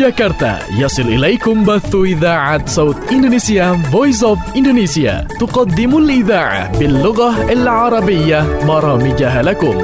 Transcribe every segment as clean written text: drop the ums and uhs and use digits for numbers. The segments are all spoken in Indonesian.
جاكرتا يصل إليكم بث إذاعة صوت إندونيسيا Voice of Indonesia تقدم الإذاعة باللغة العربية برامجها لكم.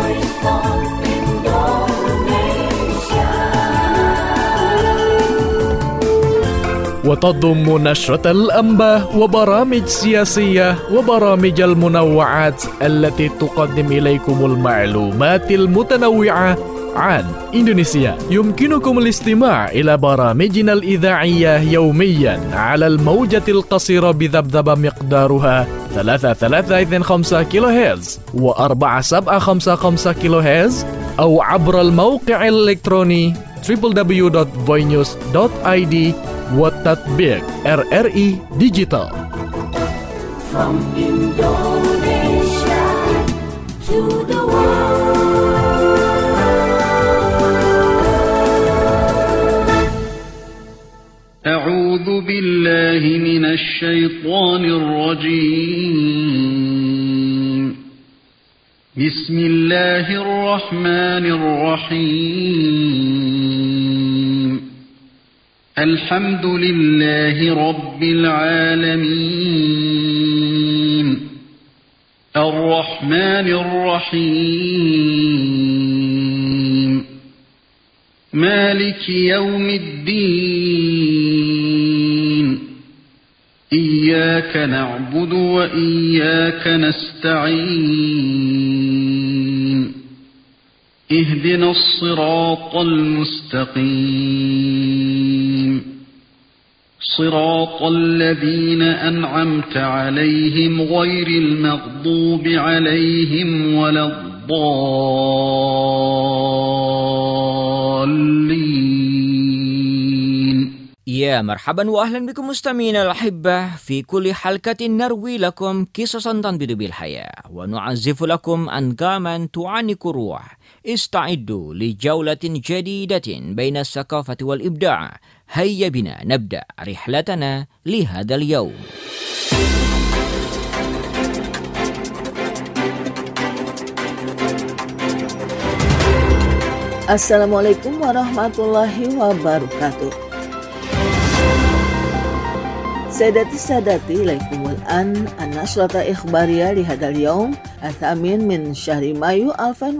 وتضم نشرة الأنباء وبرامج سياسية وبرامج المنوعات التي تقدم إليكم المعلومات المتنوعة عن إندونيسيا. يمكنكم الاستماع إلى برامجنا الإذاعية يوميا على الموجة القصيرة بذبذبة مقدارها 3325 كيلو هرتز و4755 كيلو هرتز أو عبر الموقع الإلكتروني www.voinews.id والتطبيق RRI Digital. From Indonesia to the world. أعوذ بالله من الشيطان الرجيم. بسم الله الرحمن الرحيم. الحمد لله رب العالمين. الرحمن الرحيم. مالك يوم الدين. إياك نعبد وإياك نستعين. اهدنا الصراط المستقيم. صراط الذين أنعمت عليهم غير المغضوب عليهم ولا الضالين. Ya, marhaban wa ahlan bikum mustami'ina al-ahibbah fi kulli halkatin narwi lakum qisasan tanbidu bil haya wa nu'azzifu lakum angaman tu'aniku ruh. Ista'iddu li jawlatin jadidatin baina as-saqafati wal ibda'. Hayya bina nabda' rihlatana li hadzal yawm. Assalamualaikum warahmatullahi wabarakatuh. Sadati ilaikumul an-nasrata ikhbariyah li hadal yawm athamin min syahri Mayu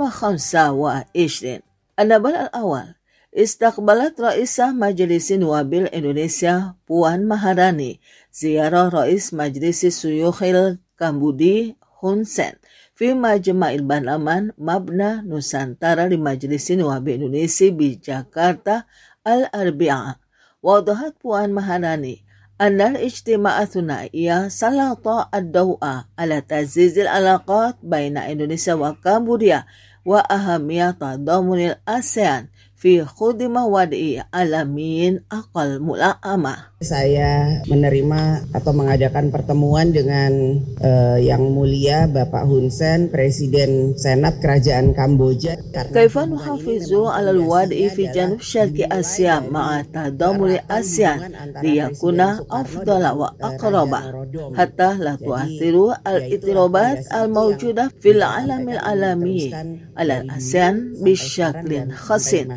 2025. An-nabal al-awal istaqbalat Raisah Majlis Nuwabil Indonesia Puan Maharani ziarah Rais Majlis Syuyukhil Kambudi Hun Sen fi Majma'il Banaman Mabna Nusantara li Majlis Nuwabil Indonesia di Jakarta al-Arbi'ah. Wadahat Puan Maharani أن الاجتماع الثنائي سلط الضوء على تعزيز العلاقات بين إندونيسيا وكامبوديا وأهمية تضامن الآسيان في خدمة wad'i alamin aqal mula'amah. Saya menerima atau mengadakan pertemuan dengan Yang Mulia Bapak Hun Sen, Presiden Senat Kerajaan Kamboja. Kaifa nuhafizu 'ala al-wad'i fi janub syarqi Asia ma'a tadamul ASEAN liyakuna afdala wa aqraba hatta la tu'athiru al-itirabat al-mawjudah fil 'alamil 'alami 'ala al-ASEAN bisyaklin khasin.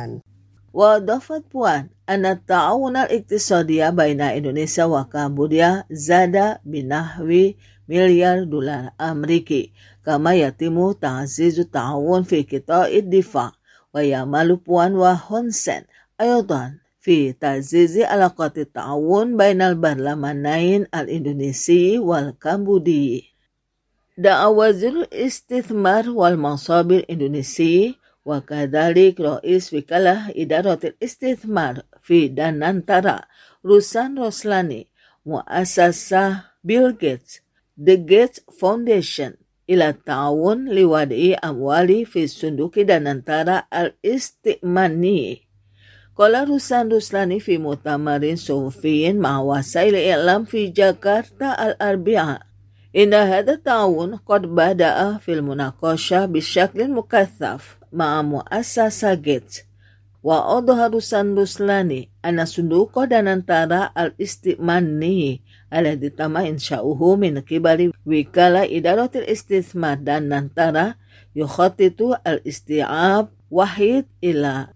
Wadafat Puan anna ta'awun al-iqtisadiyya baina Indonesia wa Kambodia zada binahwi milyar dolar Ameriki kama yatimu ta'zizu ta'awun fi qita'id difa wa yamalu Puan wa Hun Sen aydan fi ta'zizi alaqati ta'awun bainal barlamanain al-Indonesi wal Kambodi. Da'awazir istithmar wal mansabir Indonesi wa kadhalik Rais Wikalah Idaratul Istithmar fi Danantara Rusan Roslani Muassasah Bill Gates The Gates Foundation ila ta'awun liwad'i amwali fi sunduki Danantara al-Istimani. Qala Rusan Roslani fi mutamarin sufiyin ma wasail i'lam fi Jakarta al-Arbi'ah. Inna hadha ta'awun qad bada'a fil munaqasha bisyaklin mukathaf ma'a muassasa Gates wa adha Rusan Roslani anna sunduqa Danantara al-Istimani alladhi tama insya'uhu min qibali Wikala Idaratul Istithmar Danantara yukhatitu al-isti'ab 1 ila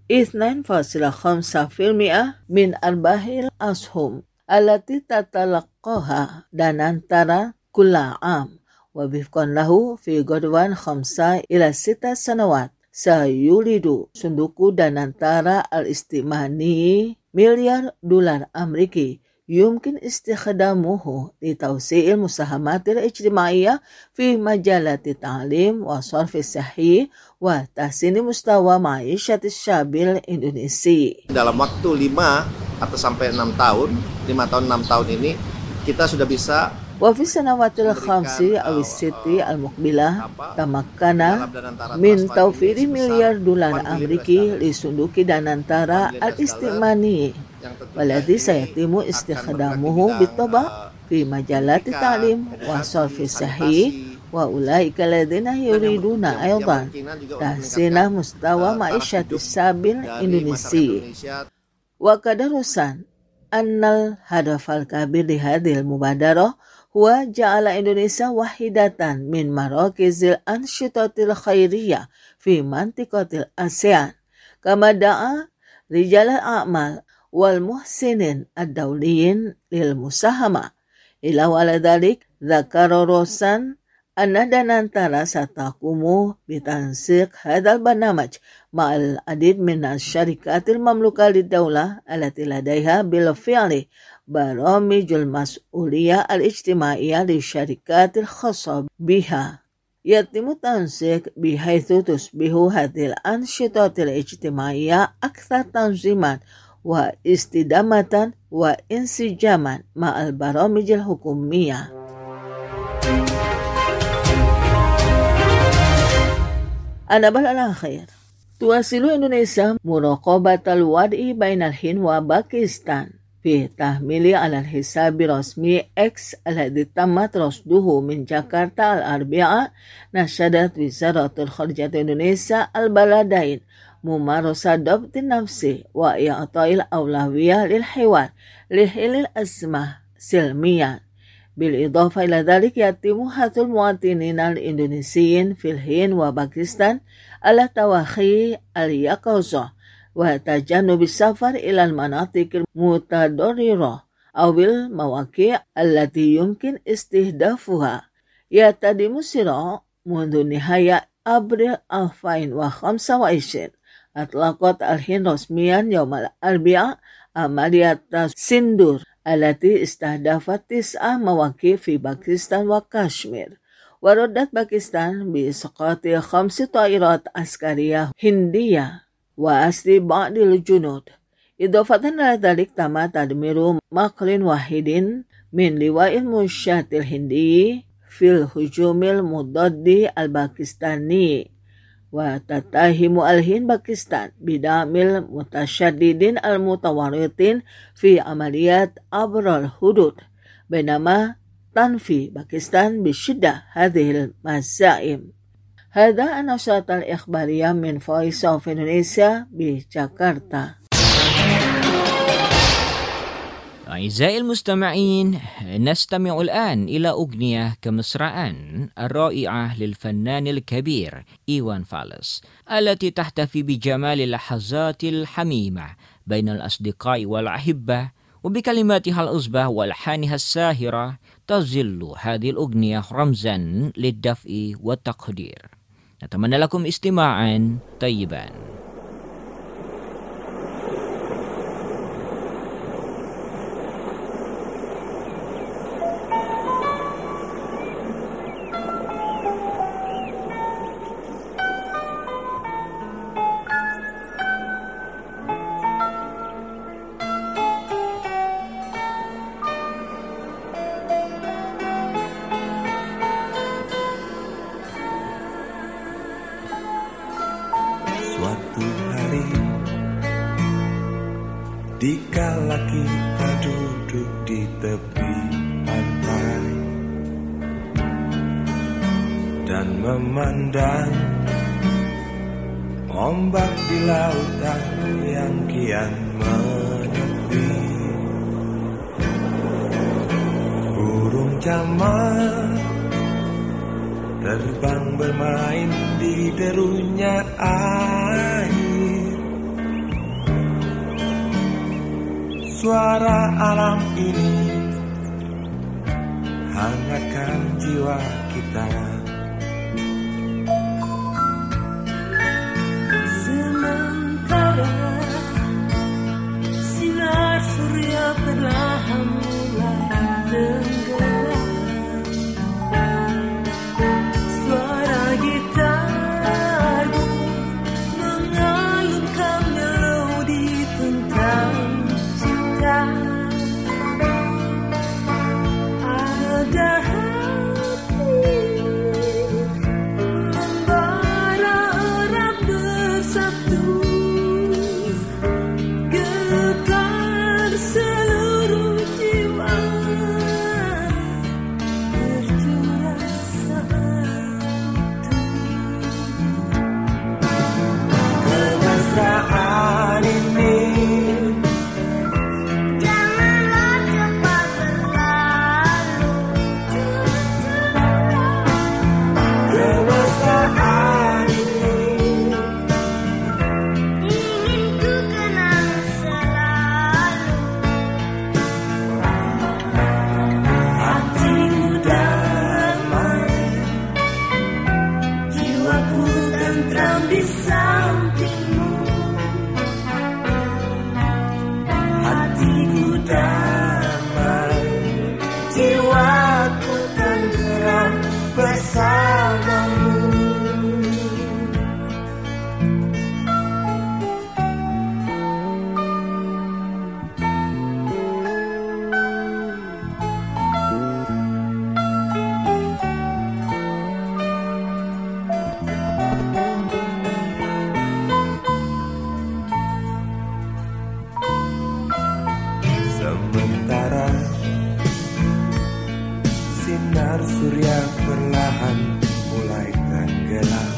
2.5% min arbahil ashum allati tatalaqaha danantara kulla am wa bifqan lahu fi godwan 5 ila 6 sanawat sayulidu sunduku danantara al-istimani miliar dolar Ameriki يمكن استخدامه لتوسيع المساهمات الاجتماعية في مجالات التعليم والصرف الصحي وتحسين مستوى معيشة الشعب الإندونيسي. Dalam waktu 5 atau sampai 6 tahun, 5 tahun 6 tahun ini kita sudah bisa وفي السنوات الخمس أو الست المقبلة تمكن من توفير مليار دولار أمريكي لصندوق دانانتارا الاستئماني والذي سيتم استخدامه بالطبع في مجالات التعليم والصرف الصحي وأولئك الذين يريدون أيضا تحسين مستوى معيشة الشعب الإندونيسي. وكدرسا أن الهدف الكبير لهذه المبادرة هو جعل إندونيسيا واحدة من مراكز الأنشطة الخيرية في منطقة الآسيان كما دعا رجال الأعمال والمحسنين الدوليين للمساهمة. إلى على ذلك ذكر روسان أن دانانتارا ستقوم بتنسيق هذا البرنامج مع العديد من الشركات المملوكة للدولة التي لديها بالفعل برامج المسؤولية الاجتماعية للشركات الخاصة بها. يتم التنسيق بحيث تصبح هذه الأنشطة الاجتماعية أكثر تنظيما واستدامة وانسجاما مع البرامج الحكومية. النبأ الأخير تواصل إندونيسيا مراقبة الوضع بين الهند وباكستان في تحميل على الحساب الرسمي X الذي تم رصده من جاكرتا الأربعاء. نشدت وزارة الخارجية إندونيسيا البلدين ممارسة ضبط النفس وإعطاء الأولوية للحوار لحل الأزمة سلميا. بالإضافة إلى ذلك يتم حث المواطنين الإندونيسيين في الهند وباكستان على توخي اليقظة وتجنب السفر إلى المناطق المتضررة أو المواقع التي يمكن استهدافها. يتم الصراع منذ نهاية أبريل 2025. أطلقت الهند رسميا يوم الأربعاء عملية سندور التي استهدفت 9 مواقع في باكستان وكشمير. وردت باكستان بإسقاط 5 طائرات عسكرية هندية وأسر بعض الجنود. إضافة إلى ذلك تم تدمير مقر واحد من لواء الميليشيات الهندي في الهجوم المضاد الباكستاني. وتتهم الهند باكستان بدعم المتشددين المتورطين في عمليات عبر الحدود بينما تنفي باكستان بشدة هذه المزاعم. هذا النشرة الإخبارية من Voice of Indonesia بجاكرتا. أعزائي المستمعين، نستمع الآن إلى أغنية كمصرعان الرائعة للفنان الكبير إيوان فالس التي تحتفي بجمال اللحظات الحميمة بين الأصدقاء والأحبة، وبكلماتها الأصبة والحانها الساهرة تظل هذه الأغنية رمزا للدفء والتقدير. نتمنى لكم استماعا طيبا. Suatu hari dikala kita duduk di tepi pantai dan memandang ombak di lautan yang kian menepi, burung camar terbang bermain di derunya air. Suara alam ini hangatkan jiwa kita. Sementara sinar surya perlahan mulai tenggelam, suara gitarmu mengalunkan melodi tentang cinta. Ada hati membara erat bersatu, getar seluruh jiwa, tercurah satu. Kemesraan ini Janganlah cepat berlalu, kemesraan ini ingin ku kenang selalu. hatiku damai, Jiwaku tentram di sampingmu, hatiku damai, jiwaku tenteram bersamamu. Sementara sinar surya perlahan mulai tenggelam,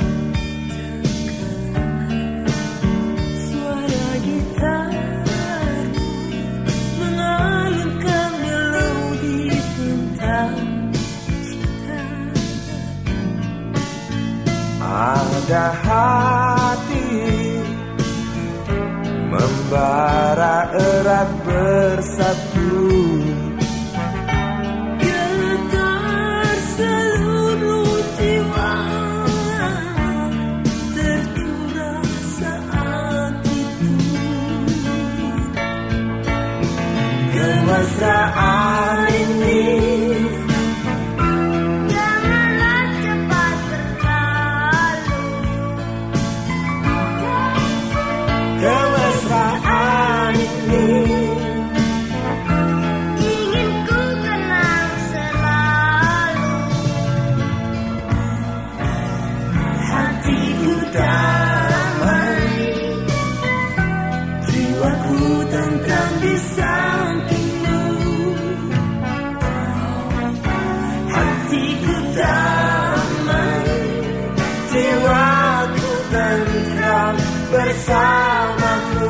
suara gitar mengalunkan melodi tentang cinta. ada hati membara erat bersatu, Getar seluruh jiwa, tercurah saat itu. kemesraan ini Janganlah cepat berlalu, kemesraan ini ingin ku kenang selalu. hatiku damai, jiwaku tentram di sampingmu, hatiku damai, jiwaku tentram bersamamu.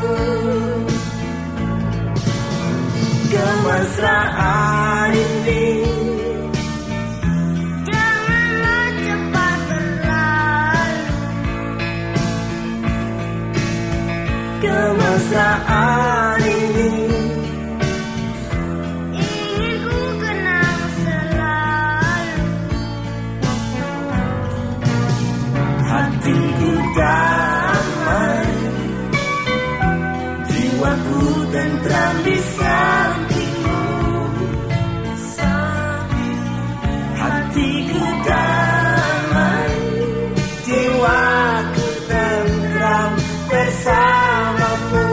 Kemesraan ini Janganlah cepat berlalu, kemesraan ini ingin ku kenang selalu. hatiku damai, jiwaku tentram di sampingmu, hatiku damai, jiwaku tentram bersamamu.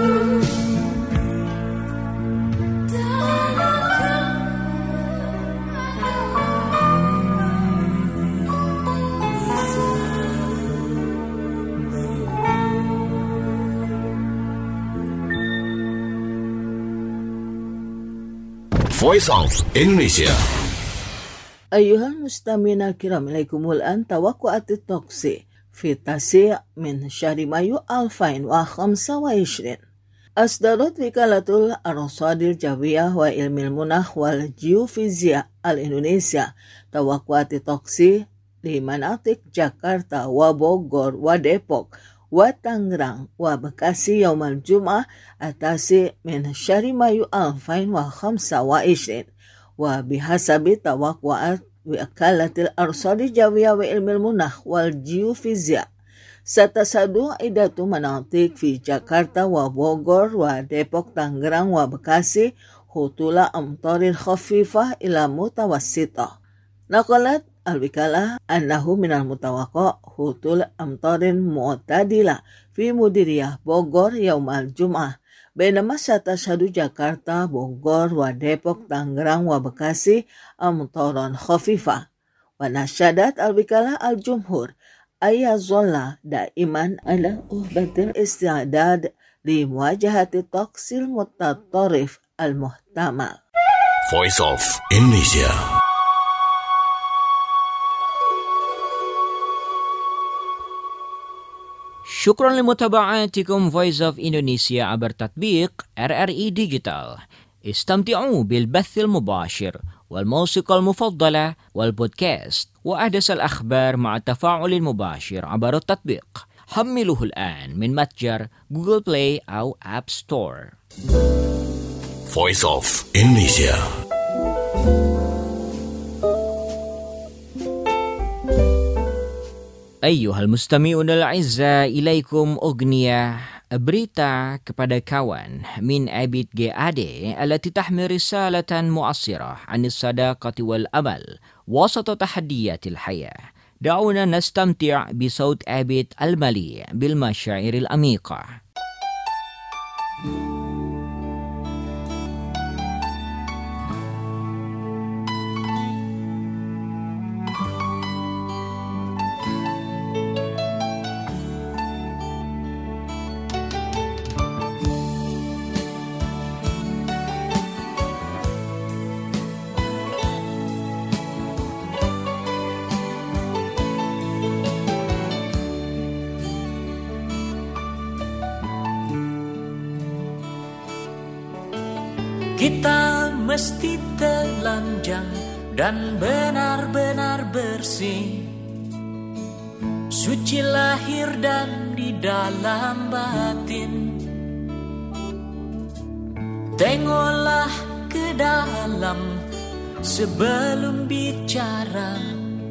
Voice of Indonesia. Ayuhal mustamina kiram ilaikumul an tawakku'at at-toksi fi tasi' min syahri Mayu 2025. Asdarat Wikalatul Arsadil Jawiyah wa Ilmil Munakh wal Geofizia al-Indonesia tawakku'at at-toksi di Manatik, Jakarta, wa Bogor, wa Depok, wa Tangerang, wa Bekasi yaumal Jum'ah atasi min syari mayu alfain wa khamsa wa ishin wa bihasabi tawaqwa'at wi'akalatil arsadi jawiyah wa ilmil munah wal geofizia. Satasadu idatu Manatik fi Jakarta wa Bogor wa Depok, Tangerang, wa Bekasi hutula amtarin khafifah ila mutawassitah. Naqalat al-wikalah annahu minal mutawaqqa hutul amtarin mu'tadila fi mudiriyah Bogor yaumal Jum'ah. Bainama satashadu Jakarta, Bogor, wa Depok, Tangerang, wa Bekasi amtaran khafifah. Wa nasyadat al-wikalah al-jumhur ayazalla daiman ala uhbatil isti'dad li muwajahati taqsil mutatarif al-muhtamal. Voice of Indonesia. Syukran limutaba'atikum Voice of Indonesia abar tatbiq RRI Digital. Istamti'u bil bathil mubashir والموسيقى المفضلة والبودكاست وأحدث الأخبار مع التفاعل المباشر عبر التطبيق. حمله الآن من متجر جوجل بلاي أو أب ستور. Voice of Indonesia. أيها المستمعون الأعزاء إليكم أغنية berita kepada kawan min Abid GAD التي تحمل رسالة مؤثرة عن الصداقة والأمل وسط تحديات الحياة. دعونا نستمتع بصوت عبيد المليء بالمشاعر العميقة. Kita mesti telanjang dan benar-benar bersih, suci lahir dan di dalam batin. Tengoklah ke dalam sebelum bicara,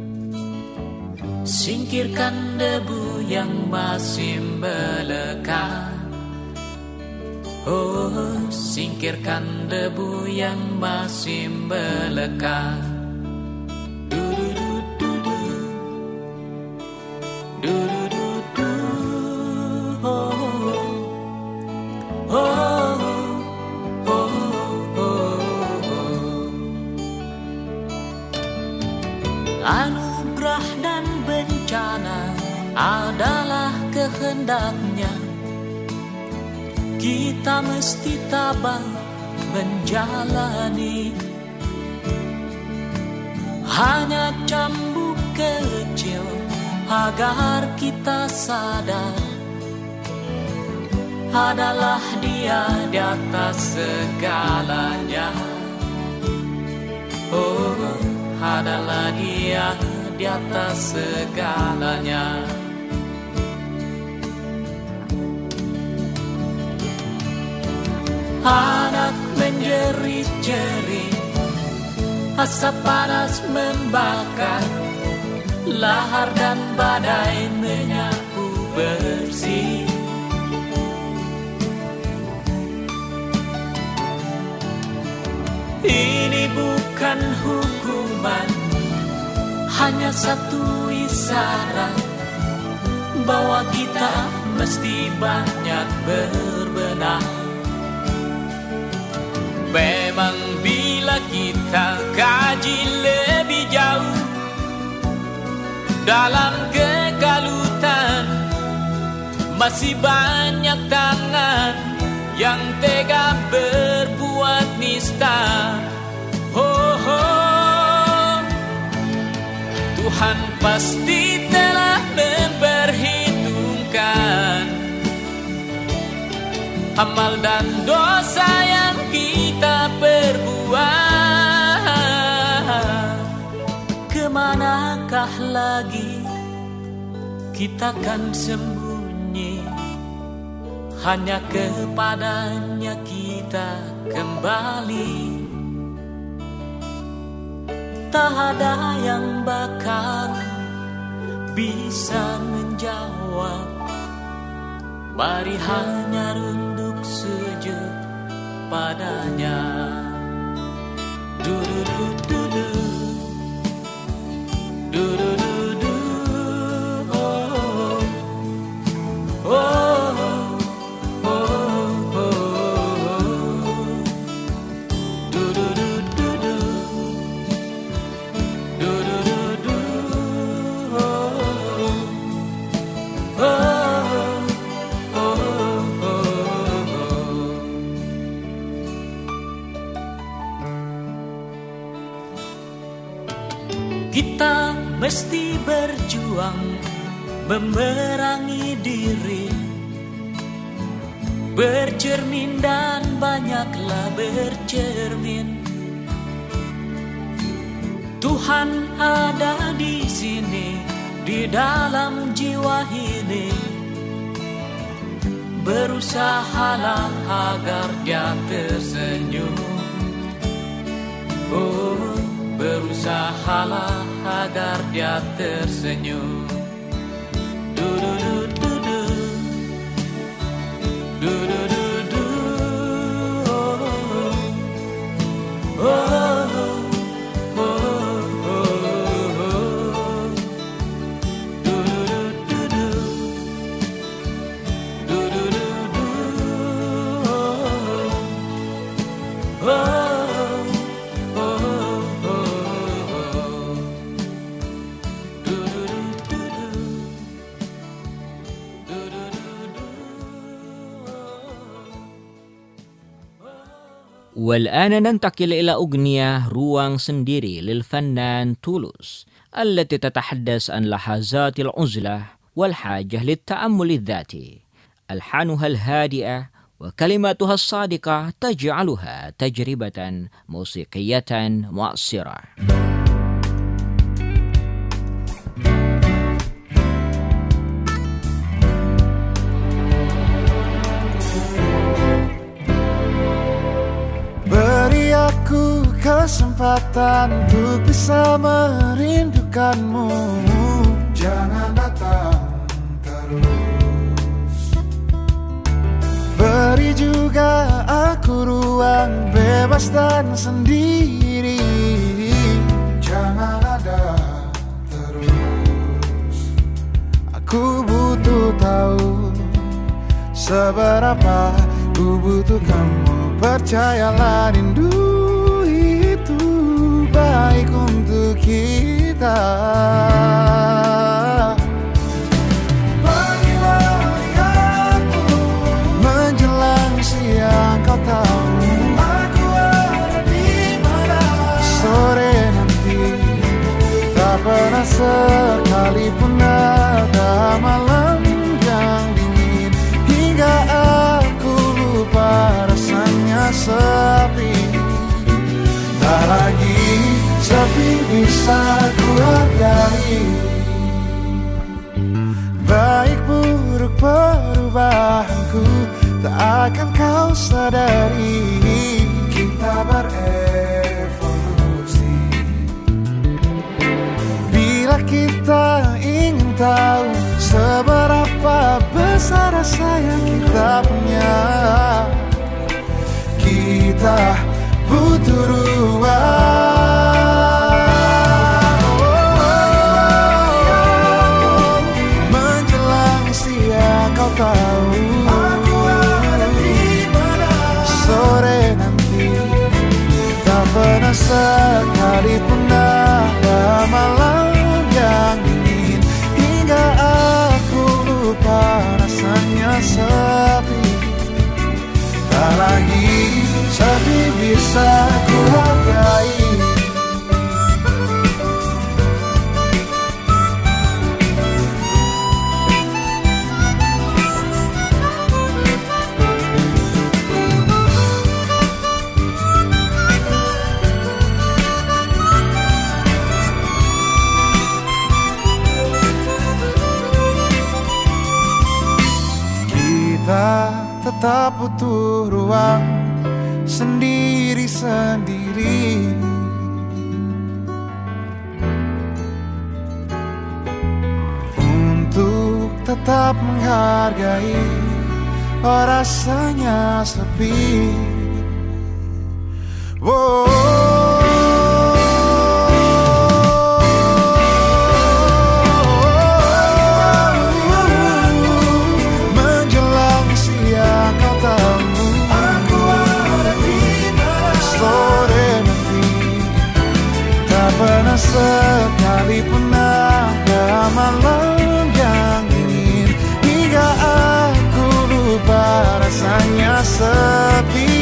singkirkan debu yang masih melekat. Oh, singkirkan debu yang masih melekat. Du-du-du-du-du. Du-du-du-du. Oh, oh, oh, oh, oh. Anugerah dan bencana adalah kehendaknya. Kita mesti tabah menjalani. Hanya cambuk kecil agar kita sadar adalah Dia di atas segalanya. Oh, adalah Dia di atas segalanya. Anak menjerit-jerit, asap panas membakar, lahar dan badai menyapu bersih. Ini bukan hukuman, hanya satu isyarat bahwa kita mesti banyak berbenah. Memang bila kita kaji lebih jauh dalam kegalutan, masih banyak tangan yang tega berbuat nista. Oh, oh. Tuhan pasti telah memperhitungkan amal dan dosa yang kita perbuat. kemanakah lagi kita kan sembunyi? Hanya kepadanya kita kembali. Tak ada yang bakal bisa menjawab. Mari hanya runduk sujud padanya. Du-du-du-du-du, du-du-du-du, oh, oh, oh, oh, oh, du-du-du-du-du, du-du-du-du, oh, oh, oh. Kita mesti berjuang memerangi diri, bercermin dan banyaklah bercermin. Tuhan ada di sini, di dalam jiwa ini. Berusahalah agar dia tersenyum. Oh, berusahalah agar dia tersenyum. Du-du-du-du-du, du-du-du-du, oh, oh, oh, oh, du-du-du-du-du, du-du-du-du, oh, oh. والآن ننتقل إلى أغنية روان سنديري للفنان تولوس التي تتحدث عن لحظات العزلة والحاجة للتأمل الذاتي. ألحانها الهادئة وكلماتها الصادقة تجعلها تجربة موسيقية مؤثرة. Beri aku kesempatan untuk bisa merindukanmu. Jangan datang terus. Beri juga aku ruang bebas dan sendiri. Jangan ada terus. Aku butuh tahu seberapa ku butuh kamu. Percayalah rindu itu baik untuk kita. Pagi-pagi aku menjelang siang, kau tahu aku ada di mana. Sore nanti tak pernah sekalipun ada malam yang dingin hingga aku lupa rasanya sepi. Tak lagi sepi bisa ku hargai. Baik buruk perubahanku tak akan kau sadari. Kita berevolusi. Bila kita ingin tahu seberapa besar rasa yang kita punya, kita butuh ruang. Menjelang siang kau tahu aku ada di mana. Sore nanti tak pernah sekalipun ada malam yang dingin hingga aku lupa rasanya sepi. Tak lagi sepi bisa ku hargai. tak butuh ruang sendiri-sendiri. Untuk tetap menghargai, oh rasanya sepi. Menjelang siang kau tahu aku ada di mana. Sore nanti tak pernah sekalipun ada malam yang dingin hingga aku lupa rasanya sepi.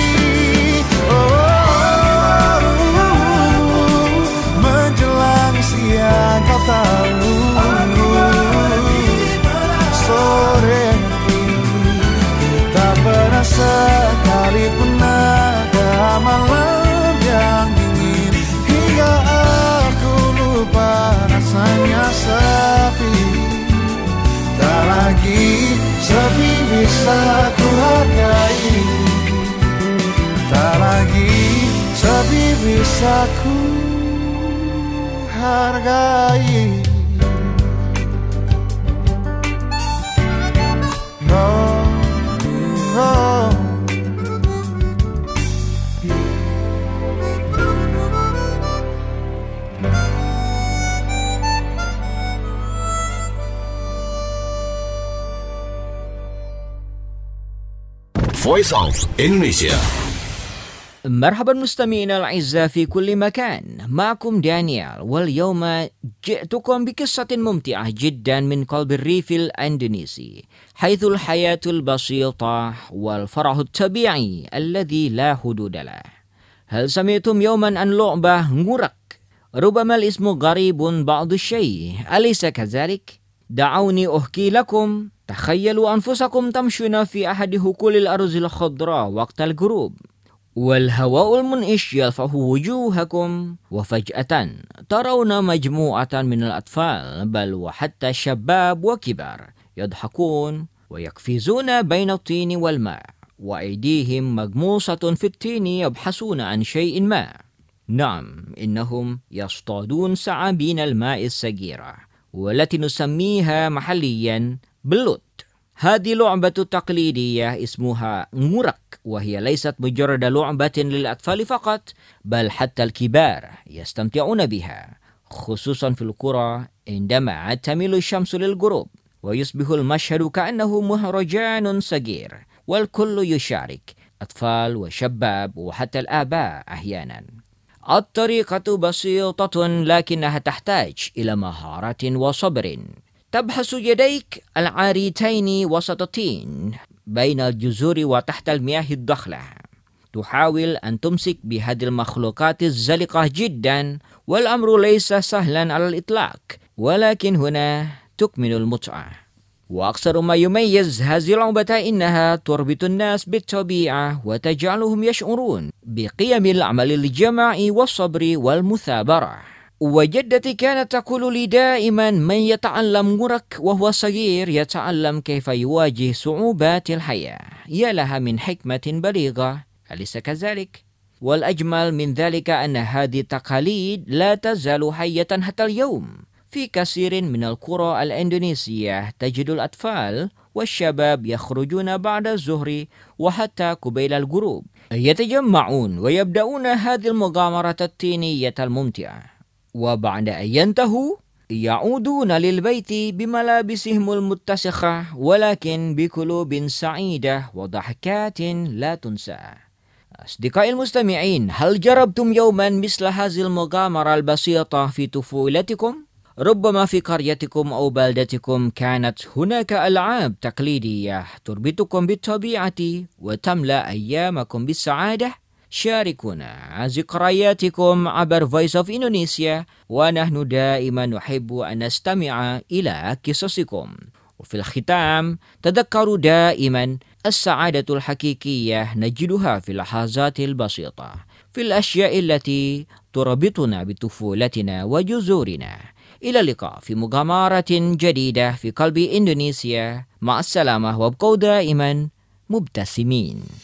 Menjelang siang kau tahu aku ada di mana. Sore nanti tak pernah sekalipun ada malam yang dingin hingga aku lupa rasanya sepi. Tak lagi sepi bisa ku hargai, tak lagi sepi bisa ku hargai. Oh, oh. Voice of Indonesia. مرحبا مستمعينا الأعزاء في كل مكان، معكم دانيال، واليوم جئتكم بقصة ممتعة جدا من قلب الريف الأندونيسي، حيث الحياة البسيطة والفرح الطبيعي الذي لا حدود له. هل سمعتم يوما عن لعبة ngurek؟ ربما الاسم غريب بعض الشيء، أليس كذلك؟ دعوني أحكي لكم. تخيلوا أنفسكم تمشون في أحد حقول الأرز الخضراء وقت الغروب، والهواء المنعش يلفح وجوهكم، وفجأة ترون مجموعة من الأطفال بل وحتى الشباب وكبار يضحكون ويقفزون بين الطين والماء، وأيديهم مغموسة في الطين يبحثون عن شيء ما. نعم، إنهم يصطادون ثعابين الماء الصغيرة والتي نسميها محليا belut. هذه لعبة تقليدية اسمها ngurek، وهي ليست مجرد لعبة للأطفال فقط، بل حتى الكبار يستمتعون بها، خصوصا في القرى عندما تميل الشمس للغروب ويصبح المشهد كأنه مهرجان صغير، والكل يشارك، أطفال وشباب وحتى الآباء أحيانا. الطريقة بسيطة لكنها تحتاج إلى مهارة وصبر. تبحث يديك العاريتين وسط الطين بين الجذور وتحت المياه الضخلة. تحاول أن تمسك بهذه المخلوقات الزلقة جدا، والأمر ليس سهلا على الإطلاق، ولكن هنا تكمن المتعة. وأكثر ما يميز هذه اللعبة إنها تربط الناس بالطبيعة وتجعلهم يشعرون بقيم العمل الجماعي والصبر والمثابرة. وجدتي كانت تقول لي دائما: من يتعلم ngurek وهو صغير يتعلم كيف يواجه صعوبات الحياة. يا لها من حكمة بليغة، أليس كذلك؟ والأجمل من ذلك أن هذه التقاليد لا تزال حية حتى اليوم. في كثير من القرى الإندونيسية تجد الأطفال والشباب يخرجون بعد الظهر وحتى قبيل الغروب، يتجمعون ويبدأون هذه المغامرة الطينية الممتعة، وبعد أن ينتهوا يعودون للبيت بملابسهم المتسخة، ولكن بقلوب سعيدة وضحكات لا تنسى. أصدقائي المستمعين، هل جربتم يوما مثل هذه المغامرة البسيطة في طفولتكم؟ ربما في قريتكم أو بلدتكم كانت هناك ألعاب تقليدية تربطكم بالطبيعة وتملأ أيامكم بالسعادة. شاركونا ذكرياتكم عبر Voice of Indonesia، ونحن دائما نحب أن نستمع إلى قصصكم. وفي الختام تذكروا دائما السعادة الحقيقية نجدها في اللحظات البسيطة، في الأشياء التي تربطنا بطفولتنا وجذورنا. إلى اللقاء في مغامرة جديدة في قلب إندونيسيا. مع السلامة، وابقوا دائما mubtasimin.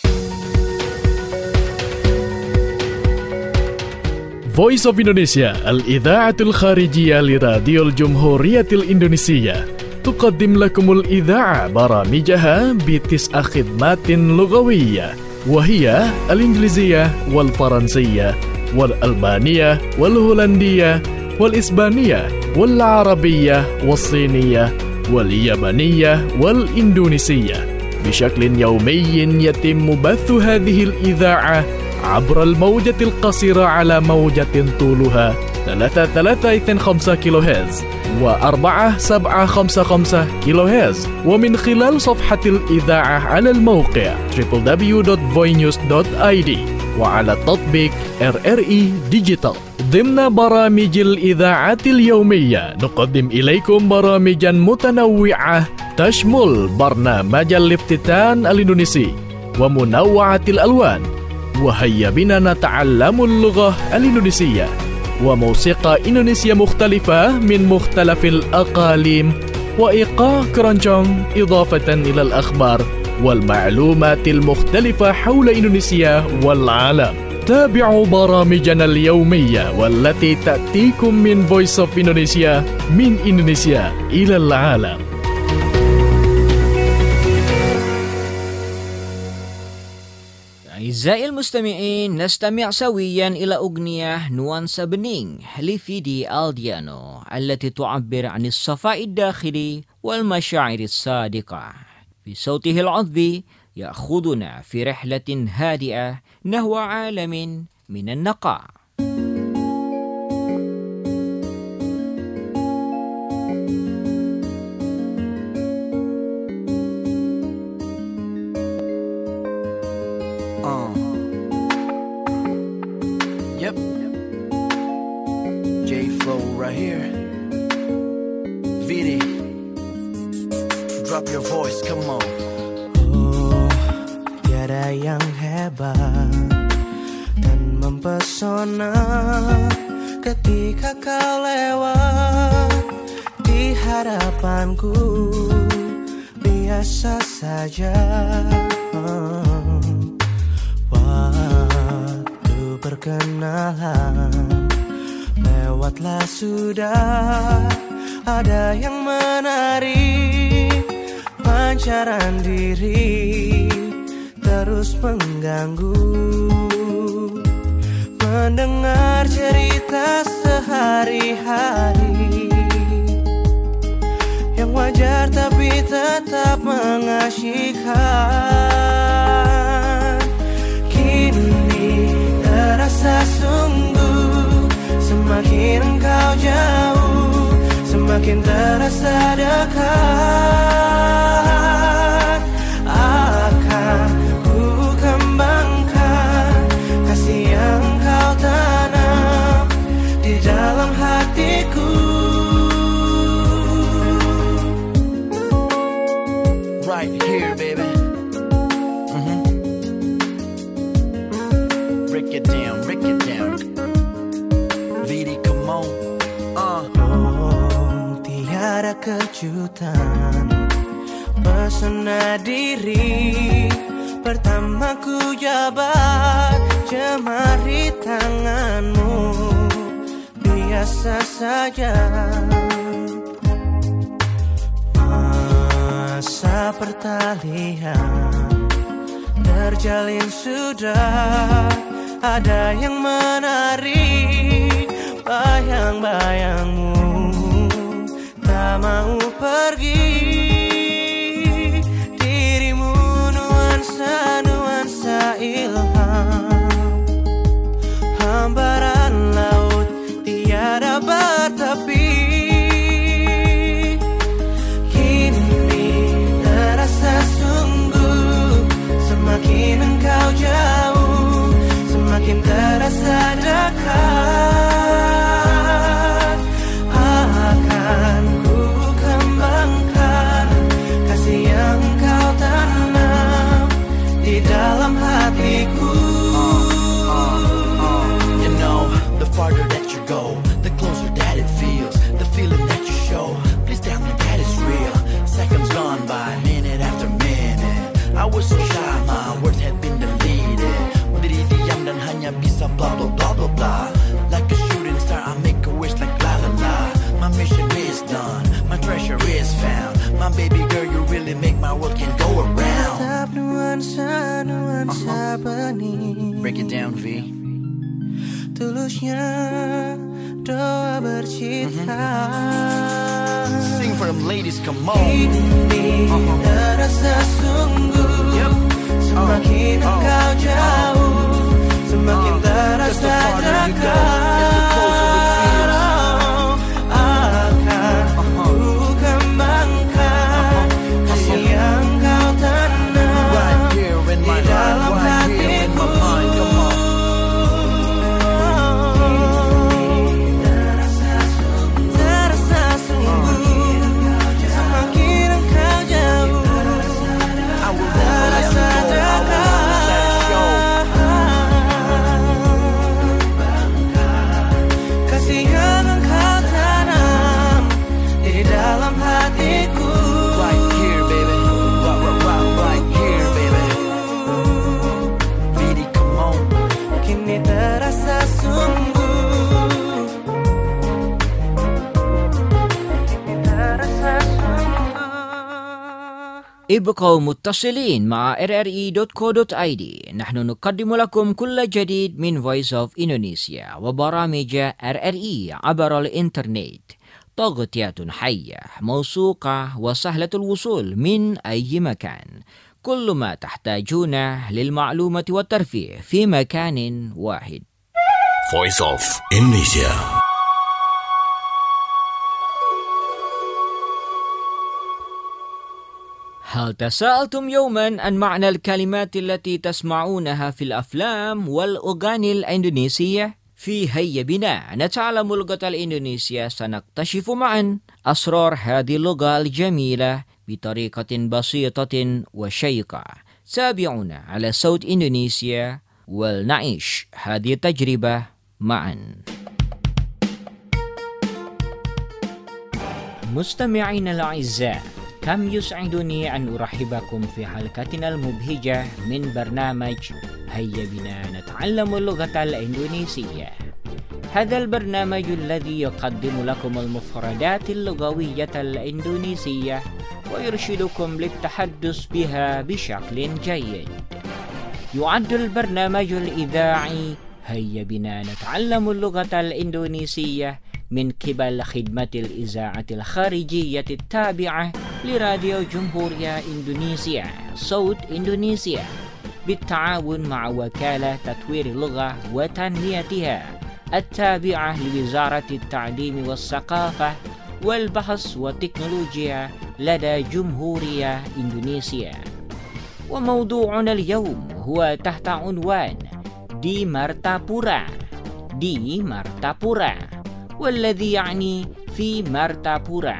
Voice of Indonesia, al-idha'atul kharijiyah li Radio Jumhuriyatil Indonesia, tuqaddim lakumul idha'a baramijah bitis'a khidmatin lughawiyah, wahiyah al-ingliziyah wal-faransiyah wal-albaniyah wal-holandiyah wal-isbaniyah wal-arabiyah wal-siniyah wal-yabaniyah wal-indonesiyah bishaklin yawmiyyin yatimmu bathu hadhil idha'ah عبر الموجة القصيرة على موجة طولها 3.325 كيلوهرتز و4.755 كيلوهرتز ومن خلال صفحة الإذاعة على الموقع www.voinews.id وعلى تطبيق RRI Digital. ضمن برامج الإذاعة اليومية نقدم إليكم برامجا متنوعة تشمل برنامج الافتتان الإندونيسي ومنوعة الألوان وهيا بنا نتعلم اللغة الإندونيسية وموسيقى إندونيسية مختلفة من مختلف الأقاليم وإيقاع كرونجونغ إضافة إلى الأخبار والمعلومات المختلفة حول إندونيسيا والعالم. تابعوا برامجنا اليومية والتي تأتيكم من Voice of Indonesia من إندونيسيا إلى العالم. أعزائي المستمعين، نستمع سويا إلى أغنية نوانسا بنين لفيدي ألديانو التي تعبر عن الصفاء الداخلي والمشاعر الصادقة. بصوته العذب يأخذنا في رحلة هادئة نحو عالم من النقاء. Yep. J-Flow right here. Vidi. Drop your voice, come on. Oh, tiada yang hebat dan mempesona ketika kau lewat di hadapanku. Biasa saja. Perkenalan lewatlah sudah, ada yang menarik, pancaran diri terus mengganggu. Mendengar cerita sehari-hari yang wajar tapi tetap mengasyikkan. Kini terasa sungguh, semakin engkau jauh, semakin terasa dekat. Akan ku kembangkan kasih yang kau tanam di dalam hatiku. Right here, baby. Break it down, break it down. Vidi, come on. Oh, tiada kejutan, pesona diri pertama ku jabat jemari tanganmu. Biasa saja, masa pertalian terjalin sudah, ada yang menarik bayang-bayangmu, tak mau pergi. Dirimu nuansa-nuansa ilham, hamparan laut tiada bertepi. Kini terasa sungguh, semakin engkau jauh, semakin terasa dekat. Akan ku kembangkan kasih yang kau tanam di dalam hatiku. You know, the farther that you go, the closer that really make my world can go around. Tatap nuansa benih. Break it down, V. Tulusnya doa bercita. Sing for them ladies, come on. Ini terasa sungguh. Semakin engkau jauh, semakin terasa dekat. Akan ku kembangkan kasih yang kau tanam Right here in my di dalam heart, right here in my mind, come on. Terasa sungguh, semakin engkau jauh, I will never let you go, I will never let it show. kasih yang engkau tanam di dalam hatiku. Right here, baby. Right here, baby. Vidi, come on. Kini terasa sungguh, terasa sungguh. ابقوا متصلين مع rri.co.id. نحن نقدم لكم كل جديد من Voice of Indonesia وبرامج RRI عبر الإنترنت. تغطية حية موثوقة وسهلة الوصول من أي مكان. كل ما تحتاجونه للمعلومة والترفيه في مكان واحد. Voice of Indonesia. هل تساءلتم يوما عن معنى الكلمات التي تسمعونها في الأفلام والأغاني الإندونيسية؟ في هيا بنا نتعلم اللغة الإندونيسية. سنكتشف معا أسرار هذه اللغة الجميلة بطريقة بسيطة وشيقة. تابعونا على صوت إندونيسيا ولنعيش هذه التجربة معا. مستمعينا الأعزاء، كم يسعدني أن أرحبكم في حلقتنا المبهجة من برنامج هيا بنا نتعلم اللغة الإندونيسية. هذا البرنامج الذي يقدم لكم المفردات اللغوية الإندونيسية ويرشدكم للتحدث بها بشكل جيد. يعد البرنامج الإذاعي هيا بنا نتعلم اللغة الإندونيسية من قبل خدمة الإذاعة الخارجية التابعة لراديو جمهورية إندونيسيا صوت إندونيسيا بالتعاون مع وكالة تطوير اللغة وتنميتها التابعة لوزارة التعليم والثقافة والبحث والتكنولوجيا لدى جمهورية إندونيسيا. وموضوعنا اليوم هو تحت عنوان دي مارتابورا. دي مارتابورا، والذي يعني في مارتابورا.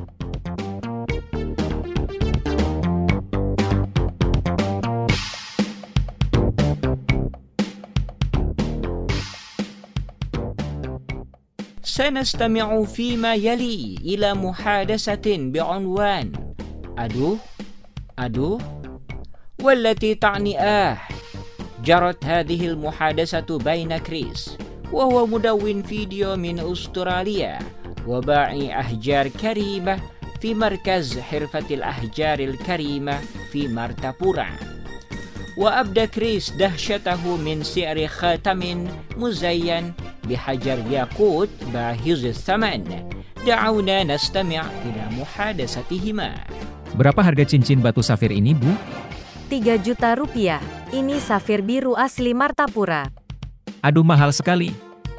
سنستمع فيما يلي إلى محادثة بعنوان أدو أدو، والتي تعني جرت هذه المحادثة بين كريس وهو مدون فيديو من أستراليا وباعي أحجار كريمة في مركز حرفة الأحجار الكريمة في مارتابورا. وأبدى كريس دهشته من سعر خاتم مزين بحجر ياقوت باهظ الثمن. دعونا نستمع إلى محادثتهما. Berapa harga cincin batu safir ini, Bu? 3 juta rupiah. Ini safir biru asli Martapura. Aduh, mahal sekali.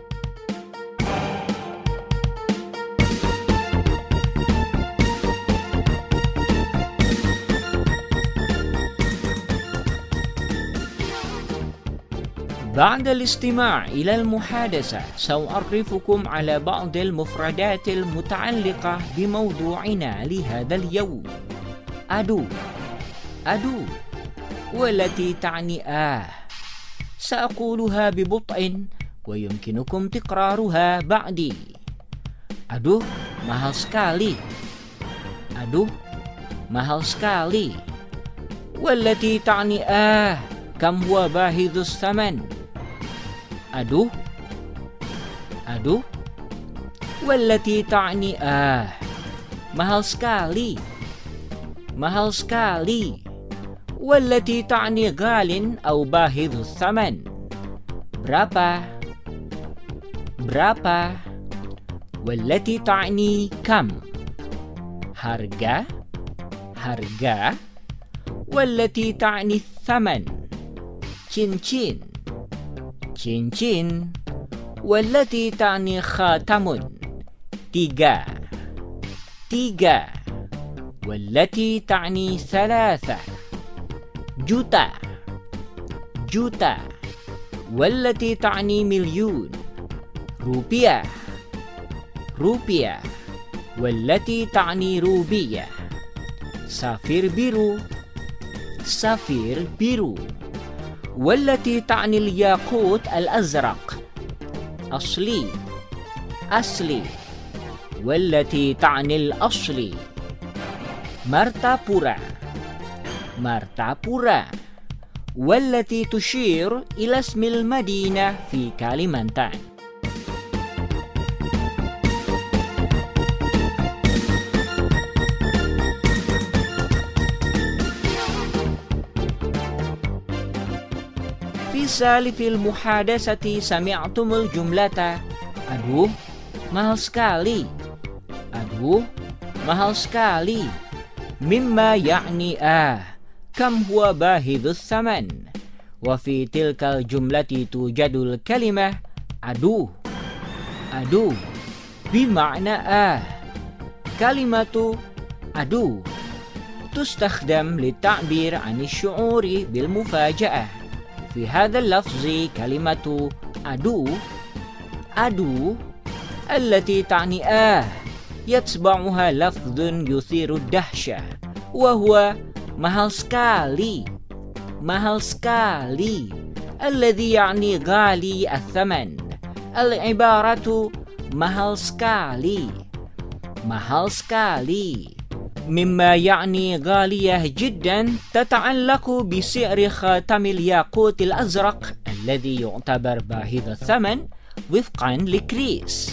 بعد الاستماع إلى المحادثة سأعرفكم على بعض المفردات المتعلقة بموضوعنا لهذا اليوم. أدو أدو، والتي تعني سأقولها ببطء ويمكنكم تكرارها بعدي. Aduh, mahal sekali. Aduh, mahal sekali. والتي تعني كم هو باهظ الثمن. أدو أدو، والتي تعني mahal sekali. mahal sekali. والتي تعني غال أو باهظ الثمن. Berapa? Berapa? والتي تعني كم. Harga? Harga? والتي تعني الثمن. cincin. Cincin. والتي تعني خاتم. tiga. Tiga. والتي تعني ثلاثة. juta. Juta. والتي تعني مليون. rupiah. Rupiah. والتي تعني روبية. سفير بيرو. سفير بيرو. والتي تعني الياقوت الأزرق. أصلي. أصلي. والتي تعني الأصلي. مرتابورا. مرتابورا. والتي تشير إلى اسم المدينة في كاليمانتان. في سالف المحادثة سمعتم الجملة aduh mahal sekali. Aduh mahal sekali. مما يعني كم هو باهظ الثمن. وفي تلك الجملة توجد الكلمة aduh. Aduh بمعنى كلمة aduh تستخدم للتعبير عن الشعور بالمفاجأة. في هذا اللفظ كلمة aduh aduh التي تعني يتبعها لفظ يثير الدهشة وهو mahal sekali. Mahal sekali الذي يعني غالي الثمن. العبارة mahal sekali. Mahal sekali مما يعني غالية جدا تتعلق بسعر خاتم الياقوت الأزرق الذي يعتبر باهظ الثمن وفقا لكريس.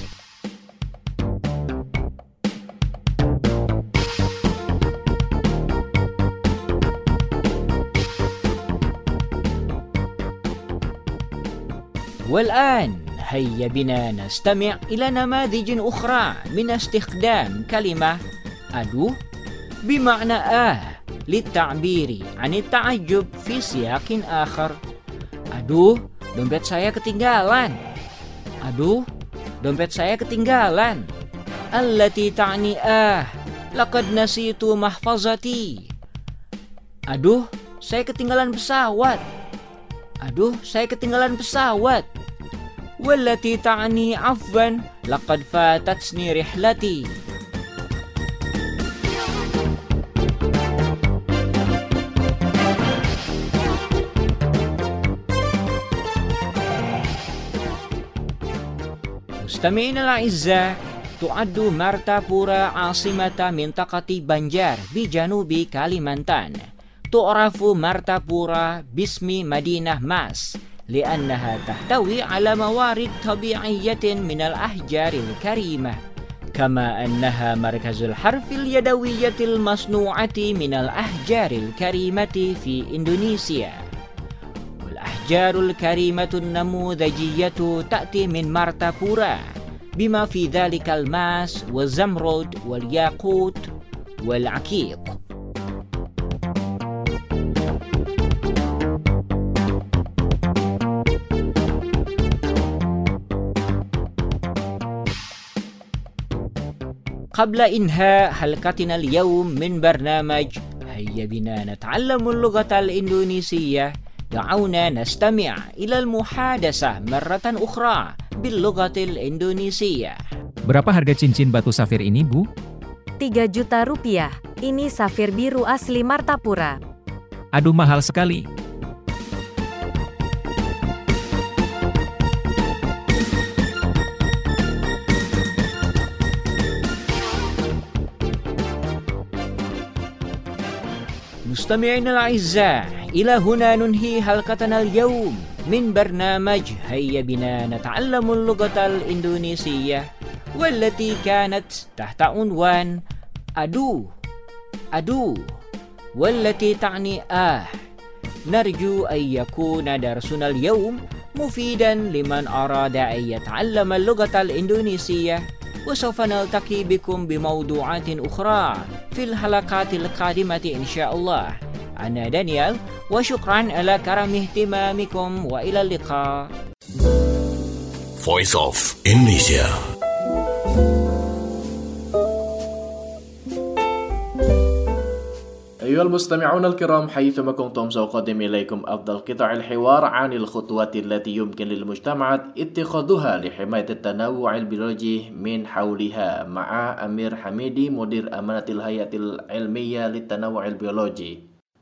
والآن هيا بنا نستمع إلى نماذج أخرى من استخدام كلمة aduh بمعنى للتعبير عن التعجب في سياق آخر. Aduh, dompet saya ketinggalan. Aduh, dompet saya ketinggalan. التي تعني لقد نسيت محفظتي. Aduh, saya ketinggalan pesawat. Aduh, saya ketinggalan pesawat. والتي تعني عفوا لقد فاتتني رحلتي. مستمعينا الأعزاء، تعد مرتابورا عاصمة منطقة بنجار بجنوب كاليمانتان. تعرف مرتابورا باسم مدينة ماس لأنها تحتوي على موارد طبيعية من الأحجار الكريمة، كما أنها مركز الحرف اليدوية المصنوعة من الأحجار الكريمة في إندونيسيا. والأحجار الكريمة النموذجية تأتي من مرتابورا بما في ذلك الماس والزمرد والياقوت والعقيق. قبل إنهاء حلقتنا اليوم من برنامج هيا بنا نتعلم اللغة الإندونيسية، دعونا نستمع إلى المحادثة مرة أخرى باللغة الإندونيسية. Berapa harga cincin batu safir ini, Bu? 3 juta rupiah. Ini safir biru asli Martapura. Aduh, mahal sekali. مستمعينا الأعزاء، إلى هنا ننهي حلقتنا اليوم من برنامج هيا بنا نتعلم اللغة الإندونيسية، والتي كانت تحت عنوان أدو. والتي تعني نرجو أن يكون درسنا اليوم مفيدا لمن أراد أن يتعلم اللغة الإندونيسية، وسوف نلتقي بكم بموضوعات أخرى في الحلقات القادمة إن شاء الله. أنا دانيال، وشكرا على كرم اهتمامكم، وإلى اللقاء. Voice of Indonesia. أيها المستمعون الكرام، حيثما كنتم سأقدم إليكم أفضل قطع الحوار عن الخطوات التي يمكن للمجتمعات اتخاذها لحماية التنوع البيولوجي من حولها مع أمير حميدي، مدير أمانة الهيئة العلمية للتنوع البيولوجي.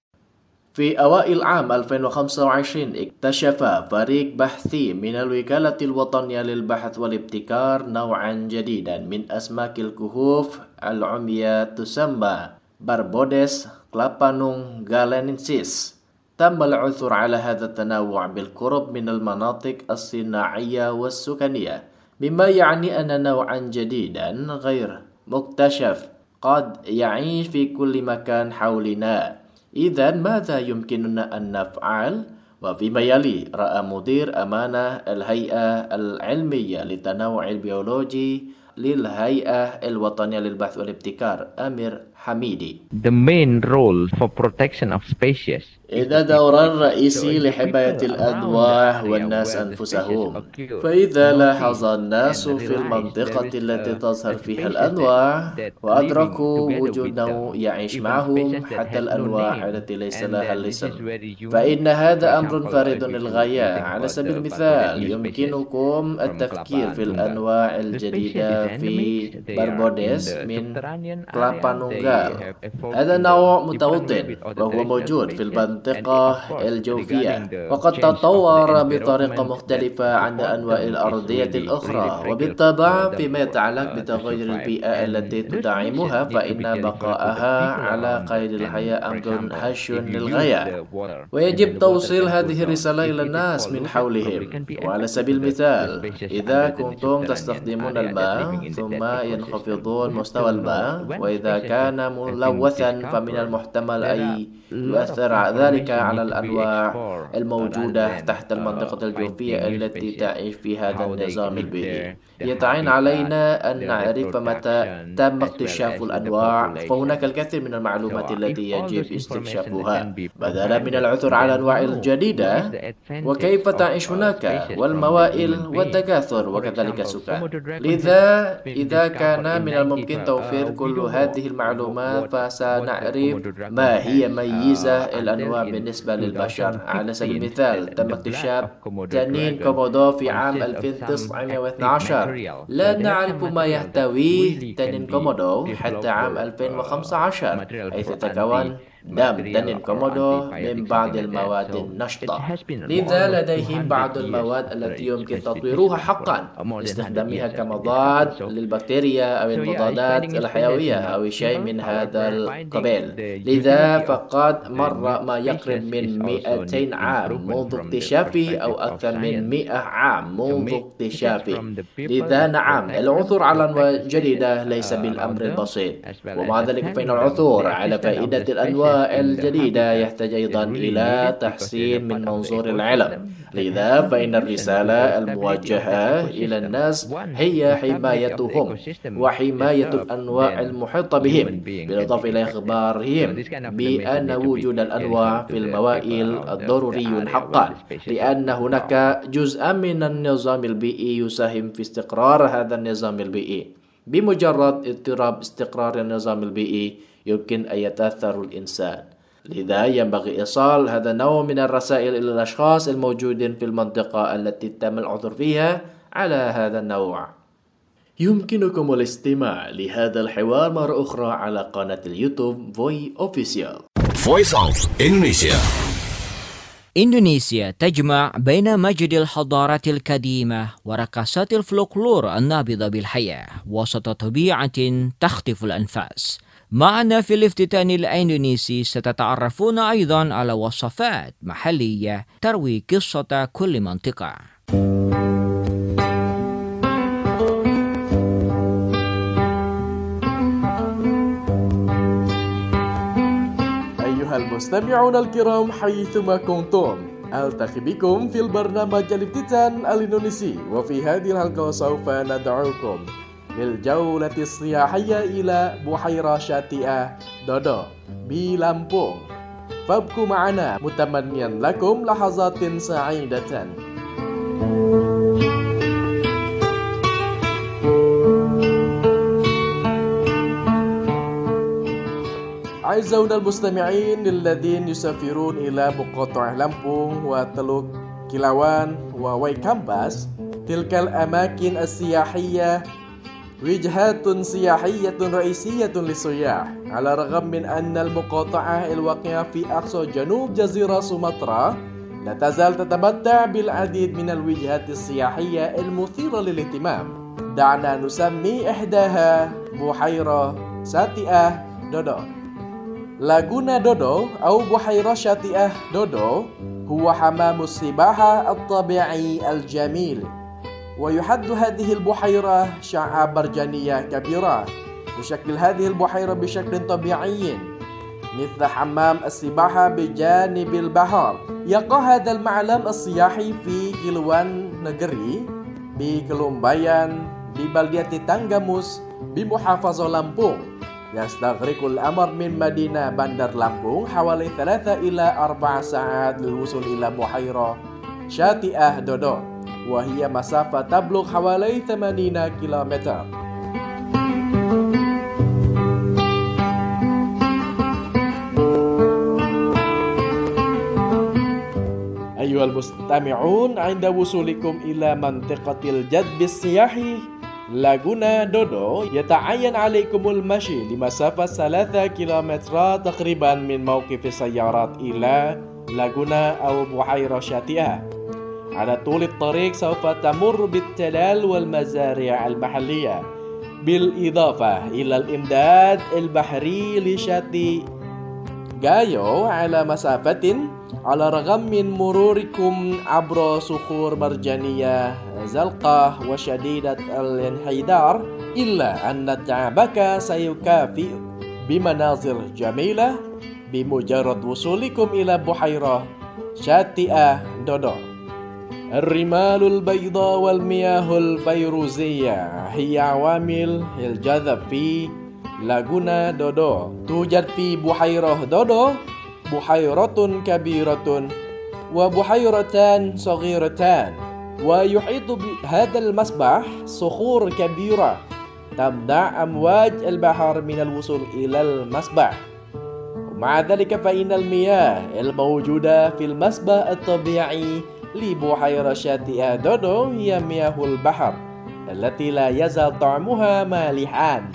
في أوائل عام 2025 اكتشف فريق بحثي من الوكالة الوطنية للبحث والابتكار نوعا جديدا من أسماك الكهوف العمية تسمى Barbodes clapanung galensis. تم العثور على هذا التنوع بالقرب من المناطق الصناعية والسكنية، مما يعني أن نوعا جديدا غير مكتشف قد يعيش في كل مكان حولنا. إذن ماذا يمكننا أن نفعل؟ وفيما يلي رأى مدير أمانة الهيئة العلمية للتنوع البيولوجي للهيئة الوطنية للبحث والابتكار أمير حميدي. The main role for protection of species. إذا دورا رئيسي لحماية الأنواع والناس أنفسهم، فإذا لاحظ الناس في المنطقة التي تظهر فيها الأنواع وأدركوا وجود نوع يعيش معهم حتى الأنواع التي ليس لها الاسم، فإن هذا أمر فريد للغاية. على سبيل المثال يمكنكم التفكير في الأنواع الجديدة في باربوديس من كلابانونغال. هذا نوع متوطن وهو موجود في المنطقة الجوفية، وقد تطور بطريقة مختلفة عن أنواع الأرضية الأخرى، وبالطبع فيما يتعلق بتغير البيئة التي تدعمها فإن بقائها على قيد الحياة أمر هش للغاية، ويجب توصيل هذه الرسالة إلى الناس من حولهم. وعلى سبيل المثال إذا كنتم تستخدمون الماء ثم ينخفضون مستوى الماء، وإذا كان ملوثا فمن المحتمل أن يؤثر ذلك على الأنواع الموجودة تحت المنطقة الجوفية التي تعيش في هذا النظام البيئي. يتعين علينا أن نعرف متى تم اكتشاف الأنواع، فهناك الكثير من المعلومات التي يجب استكشافها بدلا من العثور على أنواع جديدة وكيف تعيش هناك، والموائل والتكاثر وكذلك السكان. لذا إذا كان من الممكن توفير كل هذه المعلومات فسنعرف ما هي ميزة الأنواع بالنسبة للبشر. على سبيل المثال تم اكتشاف تنين كومودو في عام 1912. لا نعرف ما يحتويه تنين كومودو حتى عام 2015 حيث تكون دم تنين كومودو من بعض المواد النشطة. لذا لديهم بعض المواد التي يمكن تطويرها حقا، استخدامها كمضاد للبكتيريا أو المضادات الحيوية أو شيء من هذا القبيل. لذا فقد مر ما يقرب من 200 عام منذ اكتشافه أو أكثر من 100 عام منذ اكتشافه. لذا نعم، العثور على أنواع جديدة ليس بالأمر البسيط، ومع ذلك فإن العثور على فائدة الأنواع الجديدة يحتاج أيضا إلى تحسين من منظور العلم. لذا فإن الرسالة الموجهة إلى الناس هي حمايتهم وحماية الأنواع المحيطة بهم، بالإضافة إلى إخبارهم بأن وجود الأنواع في الموائل ضروري حقا، لأن هناك جزء من النظام البيئي يساهم في استقرار هذا النظام البيئي. بمجرد اضطراب استقرار النظام البيئي يمكن أن يتأثر الإنسان. لذا ينبغي إيصال هذا النوع من الرسائل إلى الأشخاص الموجودين في المنطقة التي تم العثور فيها على هذا النوع. يمكنكم الاستماع لهذا الحوار مرة أخرى على قناة اليوتيوب Voice Official. Voice of Indonesia. إندونيسيا تجمع بين مجد الحضارات القديمة ورقصات الفلكلور النابضة بالحياة وسط طبيعة تخطف الأنفاس. معنا في الافتتان الإندونيسي ستتعرفون أيضا على وصفات محلية تروي قصة كل منطقة. مستمعون الكرام حيثما كنتم، ألتقي بكم في البرنامج الافتتان الإندونيسي، وفي هذه الحلقة سوف ندعوكم للجولة السياحية إلى بحيرة شاطئة دودو بلامبونغ. فابقوا معنا متمنيا لكم لحظات سعيدة. أعزائنا المستمعين الذين يسافرون إلى مقاطع لامبونغ وتلوك كيلاوان ووايكامباس، تلك الأماكن السياحية وجهات سياحية رئيسية للسياح. على الرغم من أن المقاطعة الواقعة في أقصى جنوب جزيرة سومطرة لا تزال تتمتع بالعديد من الوجهات السياحية المثيرة للاهتمام، دعنا نسمي إحداها بحيرة شاطئة دودو. لاغونا دودو أو بحيرة شاطئة دودو هو حمام السباحة الطبيعي الجميل، ويحد هذه البحيرة شعاب مرجانية كبيرة. تشكل هذه البحيرة بشكل طبيعي مثل حمام السباحة بجانب البحر. يقع هذا المعلم السياحي في كيلوان نجري بكلومبايان ببلدية تانغاموس بمحافظة لامبونغ. يستغرق الأمر من مدينة بندر لامبونغ حوالي 3 إلى 4 ساعات للوصول إلى بحيرة شاطئة دودو، وهي مسافة تبلغ حوالي 80 كيلومتر. أيها المستمعون، عند وصولكم إلى منطقة الجذب السياحي لاغونا دودو يتعين عليكم المشي لمسافة 3 كيلومتر تقريبا من موقف السيارات إلى لاغونا أو بحيرة شاطئة. على طول الطريق سوف تمر بالتلال والمزارع المحلية، بالإضافة إلى الإمداد البحري لشاطئ غايو على مسافة. على الرغم من مروركم عبر صخور مرجانية زلقة وشديدة الانحدار، إلا أن تعبك سيكافئ بمناظر جميلة بمجرد وصولكم إلى بحيرة شاطئة دودو. الرمال البيضاء والمياه الفيروزية هي عوامل الجذب في لاغونا دودو. توجد في بحيرة دودو بحيرة كبيرة وبحيرتان صغيرتان، ويحيط بهذا المسبح صخور كبيرة تمنع أمواج البحر من الوصول إلى المسبح. ومع ذلك فإن المياه الموجودة في المسبح الطبيعي لبحيرة شاطئة دودو هي مياه البحر التي لا يزال طعمها مالحا.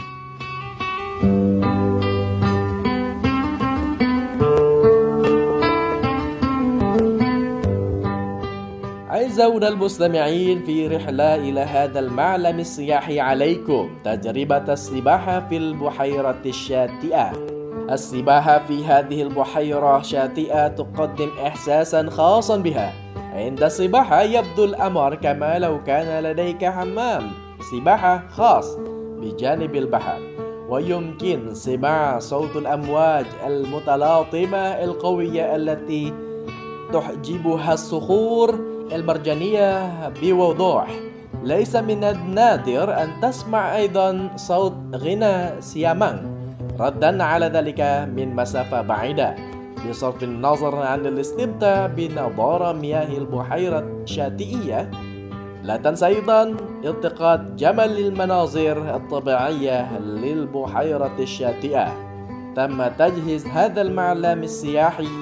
أعزائنا المستمعين، في رحلة إلى هذا المعلم السياحي عليكم تجربة السباحة في البحيرة الشاطئة. السباحة في هذه البحيرة الشاطئة تقدم إحساسا خاصا بها. عند السباحة يبدو الأمر كما لو كان لديك حمام سباحة خاص بجانب البحر، ويمكن سماع صوت الأمواج المتلاطمة القوية التي تحجبها الصخور المرجانية بوضوح. ليس من النادر أن تسمع أيضا صوت غنى سيامانغ ردا على ذلك من مسافة بعيدة، بصرف النظر عن الاستمتاع بنظارة مياه البحيرة الشاطئية. لا تنسى أيضا التقاط جمال المناظر الطبيعية للبحيرة الشاطئة. تم تجهيز هذا المعلم السياحي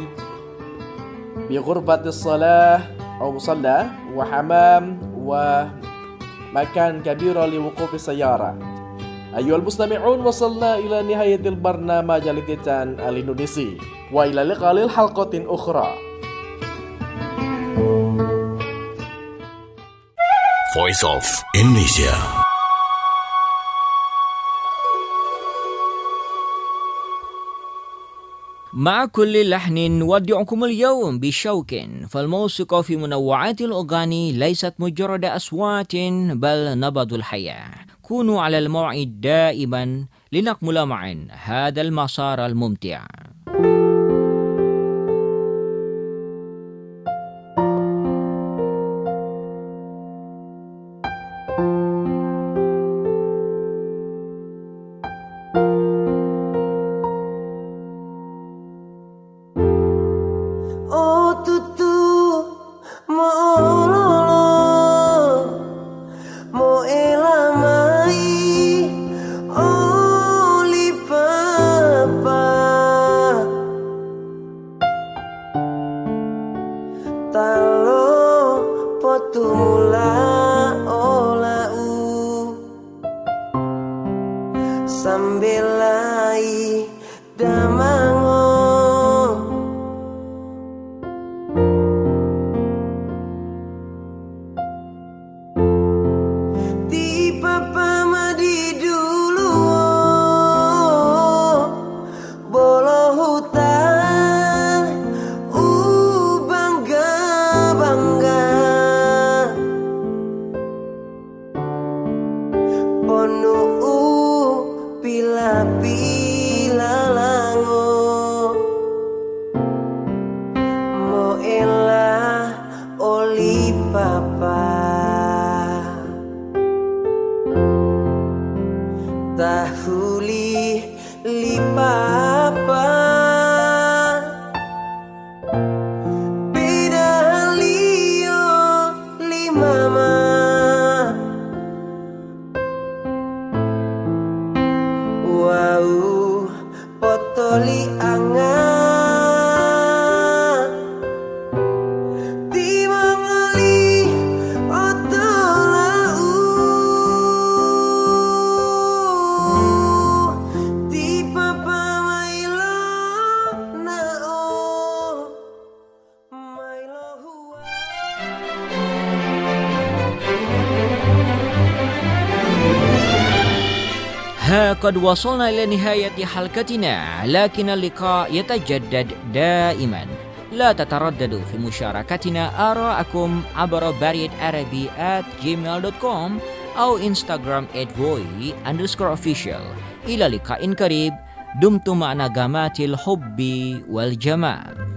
بغرفة الصلاة أو مصلى وحمام ومكان كبير لوقوف السيارة. أيها المستمعون، وصلنا إلى نهاية البرنامج الافتتان الإندونيسي، وإلى اللقاء للحلقة أخرى. Voice of Indonesia. مع كل لحن نودعكم اليوم بشوق، فالموسيقى في منوعات الأغاني ليست مجرد أصوات بل نبض الحياة. كونوا على الموعد دائما لنكمل معا هذا المسار الممتع. Sambilai damango Di papa madi dulu Bolo hutan bangga Ponu pila lango Mo ela oli papa Tahuli li papa Beda lio li mama Wow potoli anga Timangali otolau Di papa mailo nao Mailo huwa قد وصلنا إلى نهاية حلقتنا لكن اللقاء يتجدد دائما لا تترددوا في مشاركتنا آراءكم عبر بريد عربي @gmail.com أو إنستغرام @voi_official إلى لقاء قريب دمتم مع نغمات الحب والجمال